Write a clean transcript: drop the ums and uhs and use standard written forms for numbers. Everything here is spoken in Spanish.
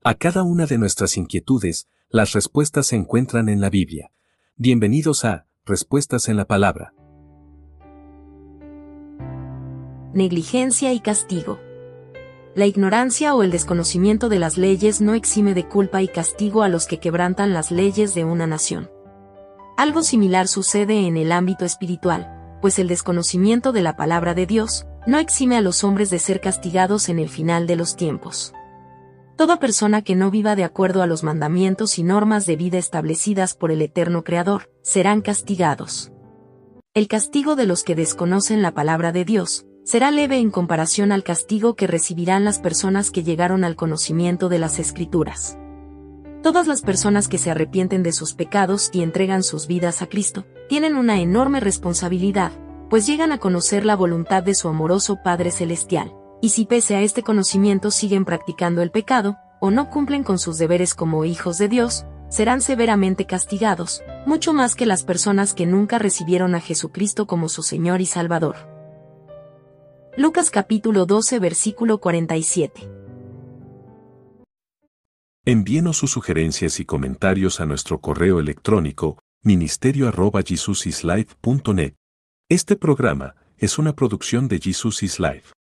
A cada una de nuestras inquietudes, las respuestas se encuentran en la Biblia. Bienvenidos a Respuestas en la Palabra. Negligencia y castigo. La ignorancia o el desconocimiento de las leyes no exime de culpa y castigo a los que quebrantan las leyes de una nación. Algo similar sucede en el ámbito espiritual, pues el desconocimiento de la palabra de Dios no exime a los hombres de ser castigados en el final de los tiempos. Toda persona que no viva de acuerdo a los mandamientos y normas de vida establecidas por el eterno Creador, serán castigados. El castigo de los que desconocen la palabra de Dios será leve en comparación al castigo que recibirán las personas que llegaron al conocimiento de las Escrituras. Todas las personas que se arrepienten de sus pecados y entregan sus vidas a Cristo, tienen una enorme responsabilidad, pues llegan a conocer la voluntad de su amoroso Padre Celestial. Y si pese a este conocimiento siguen practicando el pecado, o no cumplen con sus deberes como hijos de Dios, serán severamente castigados, mucho más que las personas que nunca recibieron a Jesucristo como su Señor y Salvador. Lucas capítulo 12 versículo 47. Envíenos sus sugerencias y comentarios a nuestro correo electrónico ministerio@jesusislife.net. Este programa es una producción de Jesus is Life.